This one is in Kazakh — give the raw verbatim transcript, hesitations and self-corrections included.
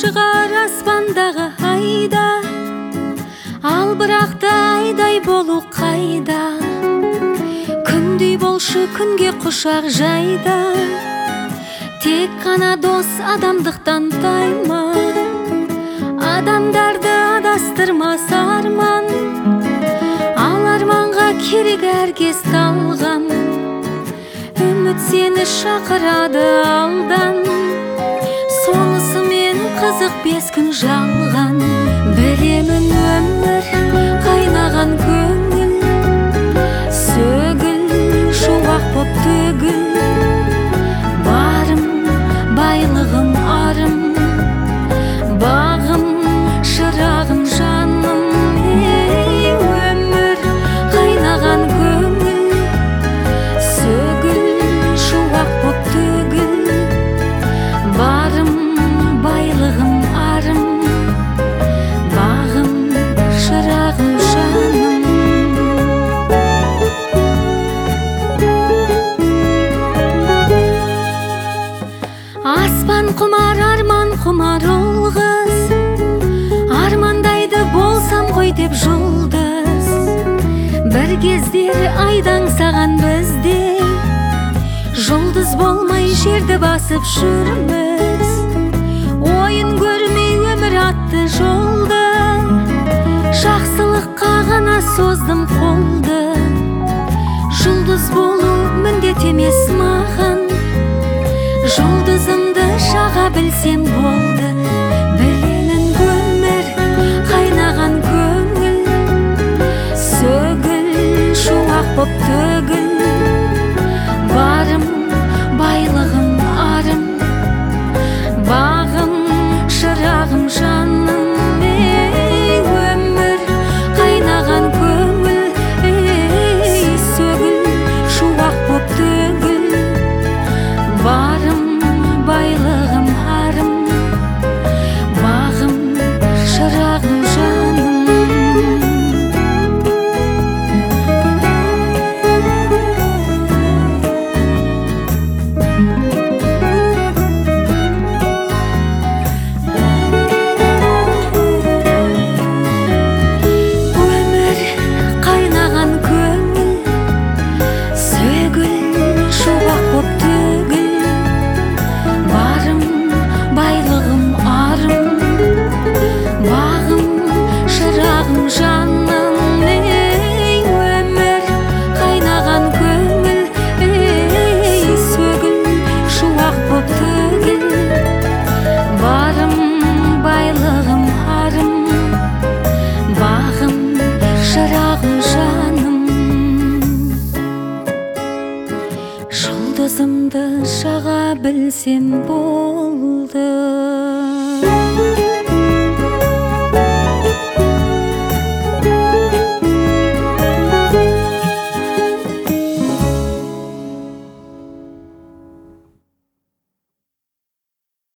шығар аспандағы айда, ал бірақта айдай болу қайда. Күндей болшы күнге құшақ жайда, тек қана дос адамдықтан тайма. Адамдарды адастырмас арман, ал арманға керек әркез талғам. Үміт сені шақырады алдан, сонысымен қызық бес күн жалған. Білемін өмір қайнаған көңіл, сөгіл шуақ боп төгіл. Барым байлығым арым, бағым шырағым жаным. Ей, өмір қайнаған көңіл, сөгіл шуақ боп төгіл. Барым байлығым арым, бағым шырағым жаным. Аспан құмар, арман құмар ол қыз, армандайды болсам ғой деп жұлдыз. Бір кездер айдаң саған бізде, жұлдыз болмай жерді басып жүрміз. Ойын көрмей өмір атты жолды, жақсылыққа ғана создым қолды. Жұлдыз болу міндет емес маған, жұлдызымды жаға білсем болды. Білемін өмір қайнаған көңіл, сөгіл шуақ боп төгіл. Барым байлығым арым, бағым шырағым жаным. Ей, өмір қайнаған көңіл, ей, сөгіл шуақ боп төгіл. Барым байлығым арым, бағым шырағым жаным. Өмір қайнаған көңіл, сөгіл шуақ боп төгіл. Барым байлығым арым, бағым шырағым жаным. Ей, өмір қайнаған көңіл, ей, сөгіл шуақ боп төгіл. Барым байлығым арым, бағым шырағым жаным. Жұлдызымды жаға білсем болды.